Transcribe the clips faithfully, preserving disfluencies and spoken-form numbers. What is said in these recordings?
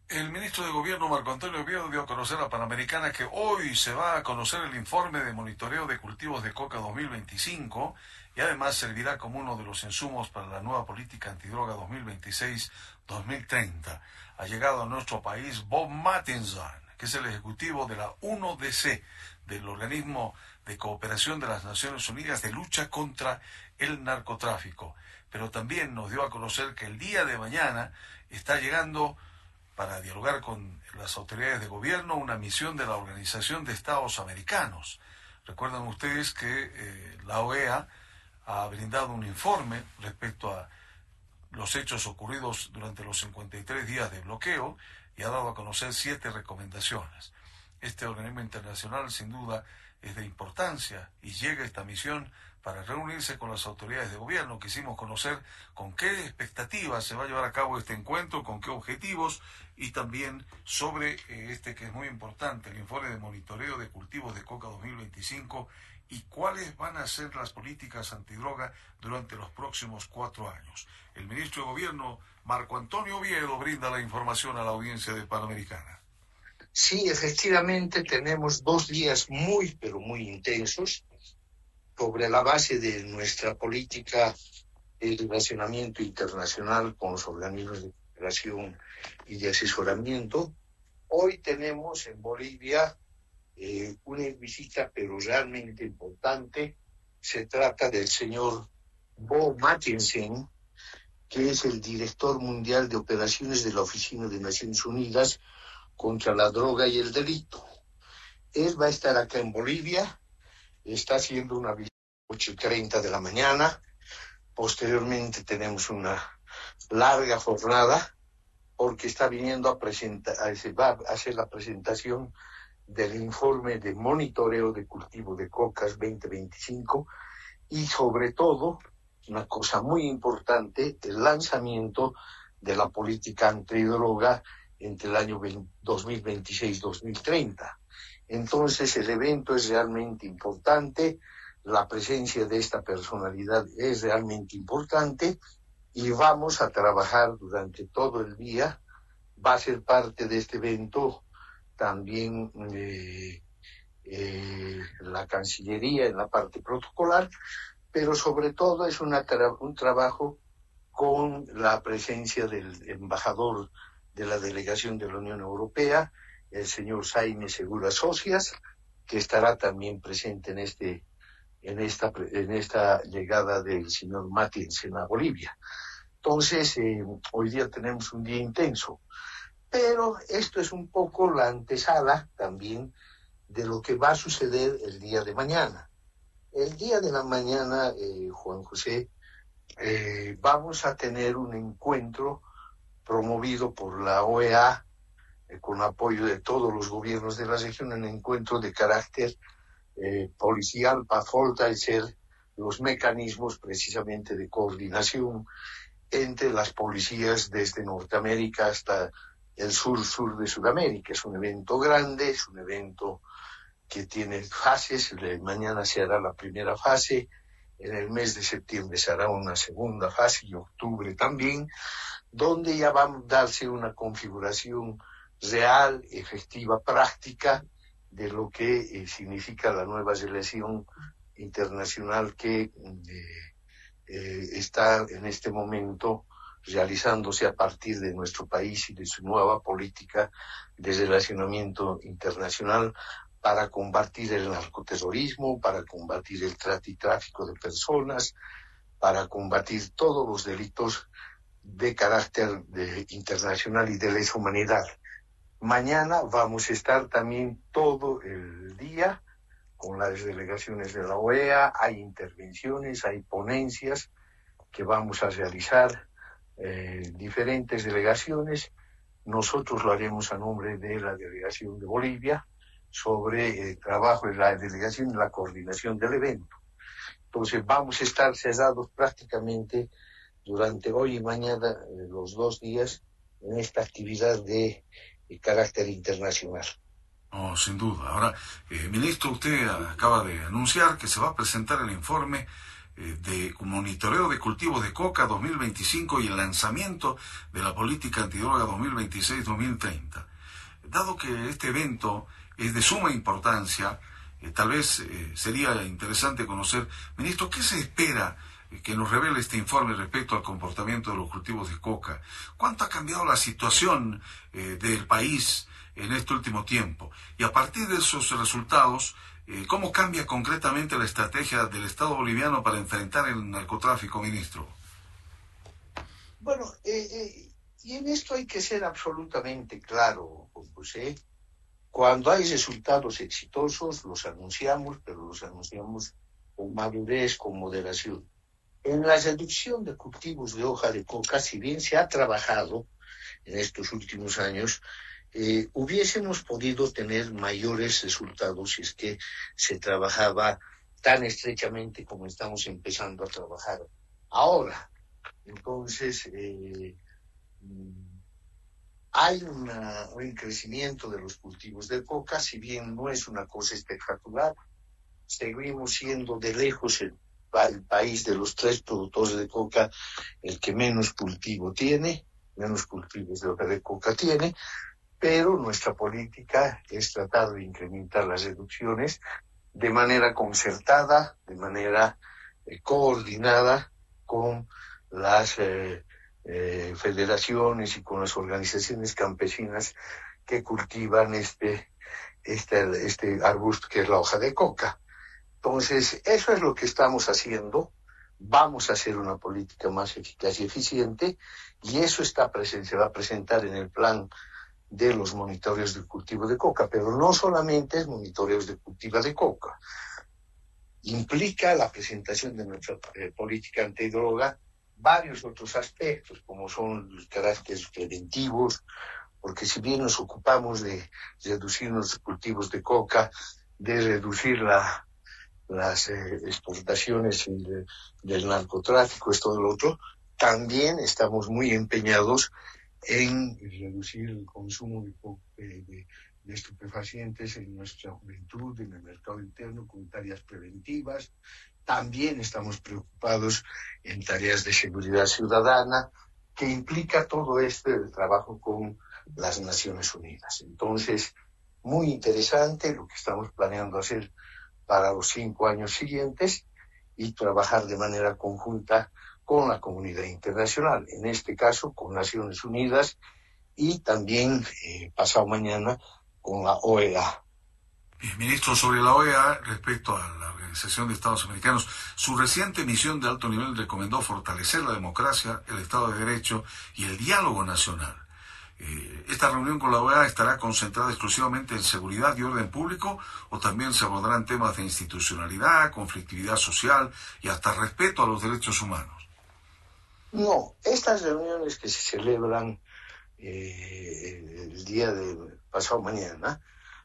El ministro de Gobierno, Marco Antonio Oviedo, dio a conocer a Panamericana que hoy se va a conocer el informe de monitoreo de cultivos de coca dos mil veinticinco y además servirá como uno de los insumos para la nueva política antidroga dos mil veintiséis dos mil treinta. Ha llegado a nuestro país Bob Mattinson, que es el ejecutivo de la uno D C, del Organismo de Cooperación de las Naciones Unidas de Lucha contra el Narcotráfico. Pero también nos dio a conocer que el día de mañana está llegando, para dialogar con las autoridades de gobierno, una misión de la Organización de Estados Americanos. Recuerdan ustedes que eh, la O E A ha brindado un informe respecto a los hechos ocurridos durante los cincuenta y tres días de bloqueo y ha dado a conocer siete recomendaciones. Este organismo internacional, sin duda, es de importancia y llega esta misión para reunirse con las autoridades de gobierno. Quisimos conocer con qué expectativas se va a llevar a cabo este encuentro, con qué objetivos y también sobre eh, este que es muy importante, el informe de monitoreo de cultivos de coca dos mil veinticinco y cuáles van a ser las políticas antidroga durante los próximos cuatro años. El ministro de Gobierno, Marco Antonio Oviedo, brinda la información a la audiencia de Panamericana. Sí, efectivamente tenemos dos días muy, pero muy intensos sobre la base de nuestra política de relacionamiento internacional con los organismos de cooperación y de asesoramiento. Hoy tenemos en Bolivia eh, una visita, pero realmente importante. Se trata del señor Bo Mattinson, que es el director mundial de operaciones de la Oficina de Naciones Unidas contra la droga y el delito. Él va a estar acá en Bolivia, está haciendo una visita a las ocho y treinta de la mañana. Posteriormente tenemos una larga jornada porque está viniendo a presentar, va a hacer la presentación del informe de monitoreo de cultivo de cocas veinte veinticinco y sobre todo, una cosa muy importante, el lanzamiento de la política antidroga entre el año dos mil veintiséis dos mil treinta. Entonces el evento es realmente importante, la presencia de esta personalidad es realmente importante y vamos a trabajar durante todo el día. Va a ser parte de este evento también eh, eh, la Cancillería en la parte protocolar, pero sobre todo es una tra- un trabajo con la presencia del embajador de la delegación de la Unión Europea, el señor Jaime Segura Socias, que estará también presente en este en esta en esta llegada del señor Mattinson a Bolivia. Entonces, eh, hoy día tenemos un día intenso, pero esto es un poco la antesala también de lo que va a suceder el día de mañana. El día de la mañana, eh, Juan José, eh, vamos a tener un encuentro promovido por la O E A, eh, con apoyo de todos los gobiernos de la región, un encuentro de carácter eh, policial para fortalecer los mecanismos precisamente de coordinación entre las policías desde Norteamérica hasta el sur-sur de Sudamérica. Es un evento grande, es un evento que tiene fases. Mañana se hará la primera fase, en el mes de septiembre se hará una segunda fase y octubre también, donde ya va a darse una configuración real, efectiva, práctica de lo que eh, significa la nueva relación internacional que eh, eh, está en este momento realizándose a partir de nuestro país y de su nueva política de relacionamiento internacional para combatir el narcoterrorismo, para combatir el trata y tráfico de personas, para combatir todos los delitos de carácter de, internacional y de lesa humanidad. Mañana vamos a estar también todo el día con las delegaciones de la O E A, hay intervenciones, hay ponencias que vamos a realizar, eh, diferentes delegaciones. Nosotros lo haremos a nombre de la delegación de Bolivia sobre el trabajo de la delegación y la coordinación del evento. Entonces vamos a estar cesados prácticamente durante hoy y mañana, eh, los dos días, en esta actividad de, de carácter internacional. Oh, sin duda. Ahora, eh, ministro, usted acaba de anunciar que se va a presentar el informe eh, de monitoreo de cultivos de coca dos mil veinticinco y el lanzamiento de la política antidroga dos mil veintiséis dos mil treinta. Dado que este evento es de suma importancia, eh, tal vez eh, sería interesante conocer, ministro, ¿qué se espera eh, que nos revele este informe respecto al comportamiento de los cultivos de coca? ¿Cuánto ha cambiado la situación eh, del país en este último tiempo? Y a partir de esos resultados, eh, ¿cómo cambia concretamente la estrategia del Estado boliviano para enfrentar el narcotráfico, ministro? Bueno, eh, eh, y en esto hay que ser absolutamente claro, Juan José. Cuando hay resultados exitosos, los anunciamos, pero los anunciamos con madurez, con moderación. En la reducción de cultivos de hoja de coca, si bien se ha trabajado en estos últimos años, eh, hubiésemos podido tener mayores resultados si es que se trabajaba tan estrechamente como estamos empezando a trabajar ahora. Entonces, eh, hay una, un crecimiento de los cultivos de coca, si bien no es una cosa espectacular, seguimos siendo de lejos el, el país de los tres productores de coca el que menos cultivo tiene, menos cultivos de hoja de coca tiene, pero nuestra política es tratar de incrementar las reducciones de manera concertada, de manera eh, coordinada con las eh, eh, federaciones y con las organizaciones campesinas que cultivan este, este, este arbusto que es la hoja de coca. Entonces, eso es lo que estamos haciendo. Vamos a hacer una política más eficaz y eficiente, y eso está presente, se va a presentar en el plan de los monitoreos de cultivo de coca, pero no solamente es monitoreos de cultivo de coca. Implica la presentación de nuestra eh, política antidroga varios otros aspectos, como son los caracteres preventivos, porque si bien nos ocupamos de reducir los cultivos de coca, de reducir la, las eh, exportaciones de, del narcotráfico, esto del otro, también estamos muy empeñados en reducir el consumo de, de, de estupefacientes en nuestra juventud, en el mercado interno, con tareas preventivas. También estamos preocupados en tareas de seguridad ciudadana, que implica todo este trabajo con las Naciones Unidas. Entonces, muy interesante lo que estamos planeando hacer para los cinco años siguientes y trabajar de manera conjunta con la comunidad internacional, en este caso con Naciones Unidas y también eh, pasado mañana con la O E A. Bien, ministro, sobre la O E A, respecto a la Organización de Estados Americanos, su reciente misión de alto nivel recomendó fortalecer la democracia, el Estado de Derecho y el diálogo nacional. Eh, ¿Esta reunión con la O E A estará concentrada exclusivamente en seguridad y orden público o también se abordarán temas de institucionalidad, conflictividad social y hasta respeto a los derechos humanos? No, estas reuniones que se celebran eh, el día de pasado mañana,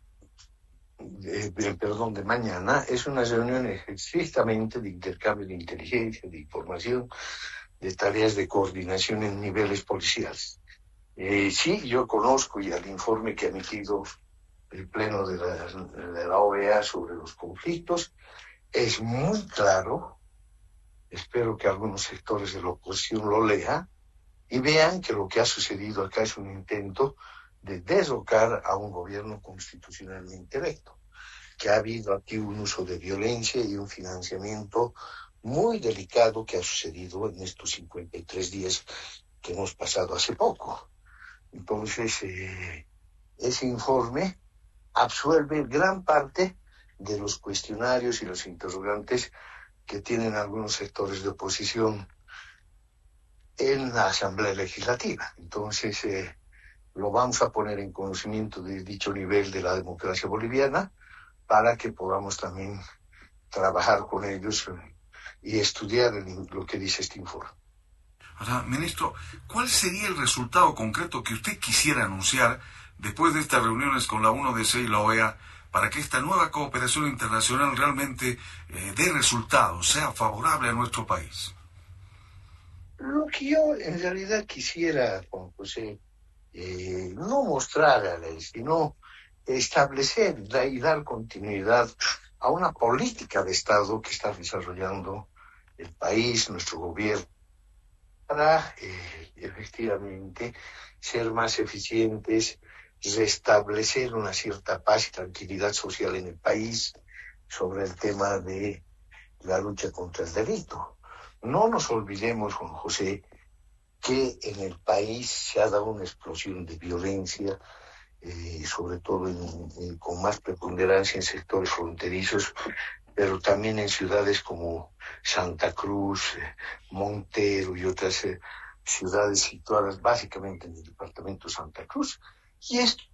eh, perdón, de mañana, es una reunión estrictamente de intercambio de inteligencia, de información, de tareas de coordinación en niveles policiales. Eh, sí, yo conozco ya el informe que ha emitido el Pleno de la, de la O E A sobre los conflictos, es muy claro. Espero que algunos sectores de la oposición lo lean y vean que lo que ha sucedido acá es un intento de derrocar a un gobierno constitucionalmente electo, que ha habido aquí un uso de violencia y un financiamiento muy delicado que ha sucedido en estos cincuenta y tres días que hemos pasado hace poco. Entonces, eh, ese informe absuelve gran parte de los cuestionarios y los interrogantes que tienen algunos sectores de oposición en la Asamblea Legislativa. Entonces, eh, lo vamos a poner en conocimiento de dicho nivel de la democracia boliviana para que podamos también trabajar con ellos eh, y estudiar el, lo que dice este informe. Ahora, ministro, ¿cuál sería el resultado concreto que usted quisiera anunciar después de estas reuniones con la U N O D C y la O E A para que esta nueva cooperación internacional realmente eh, dé resultados, sea favorable a nuestro país? Lo que yo en realidad quisiera, Juan José, eh, no mostrar a ley, sino establecer y dar continuidad a una política de Estado que está desarrollando el país, nuestro gobierno, para eh, efectivamente ser más eficientes, restablecer una cierta paz y tranquilidad social en el país sobre el tema de la lucha contra el delito. No nos olvidemos, Juan José, que en el país se ha dado una explosión de violencia, eh, sobre todo en, en, con más preponderancia en sectores fronterizos, pero también en ciudades como Santa Cruz, eh, Montero y otras eh, ciudades situadas básicamente en el departamento de Santa Cruz. Y esto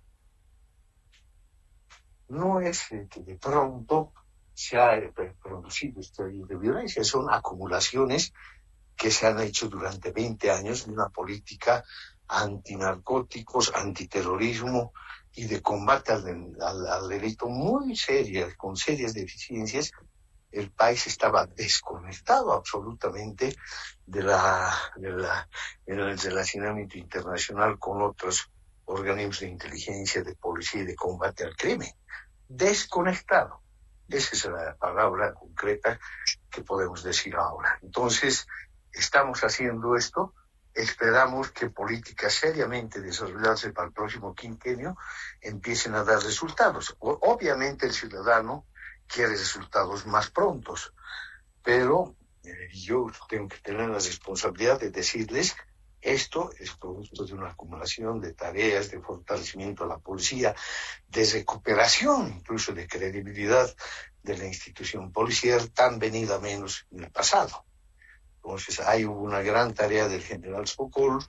no es eh, que de pronto se ha eh, producido este de violencia, son acumulaciones que se han hecho durante veinte años de una política antinarcóticos, antiterrorismo y de combate al, al, al delito muy seria, con serias deficiencias. El país estaba desconectado absolutamente de la, de la, del relacionamiento internacional con otros organismos de inteligencia, de policía y de combate al crimen. Desconectado. Esa es la palabra concreta que podemos decir ahora. Entonces, estamos haciendo esto, esperamos que políticas seriamente desarrolladas para el próximo quinquenio empiecen a dar resultados. Obviamente el ciudadano quiere resultados más prontos, pero eh, yo tengo que tener la responsabilidad de decirles esto es producto de una acumulación de tareas, de fortalecimiento a la policía, de recuperación incluso de credibilidad de la institución policial tan venida menos en el pasado. Entonces, ahí hubo una gran tarea del general Sokol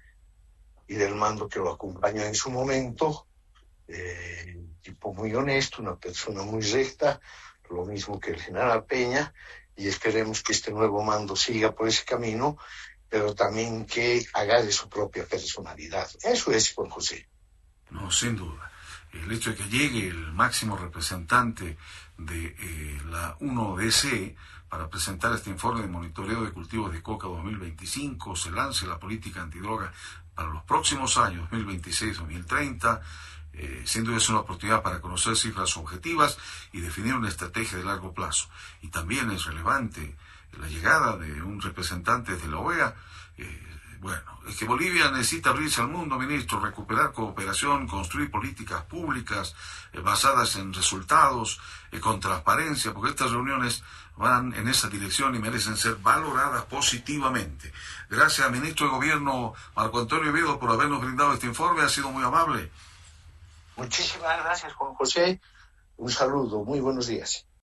y del mando que lo acompañó en su momento, eh, un tipo muy honesto, una persona muy recta, lo mismo que el general Peña, y esperemos que este nuevo mando siga por ese camino, pero también que agarre su propia personalidad. Eso es, Juan José. No, sin duda. El hecho de que llegue el máximo representante de eh, la uno D C para presentar este informe de monitoreo de cultivos de coca dos mil veinticinco, se lance la política antidroga para los próximos años, dos mil veintiséis a dos mil treinta, eh, sin duda es una oportunidad para conocer cifras objetivas y definir una estrategia de largo plazo. Y también es relevante la llegada de un representante de la O E A. Eh, bueno, es que Bolivia necesita abrirse al mundo, ministro, recuperar cooperación, construir políticas públicas eh, basadas en resultados, eh, con transparencia, porque estas reuniones van en esa dirección y merecen ser valoradas positivamente. Gracias, ministro de Gobierno Marco Antonio Oviedo, por habernos brindado este informe, ha sido muy amable. Muchísimas gracias, Juan José. Un saludo, muy buenos días.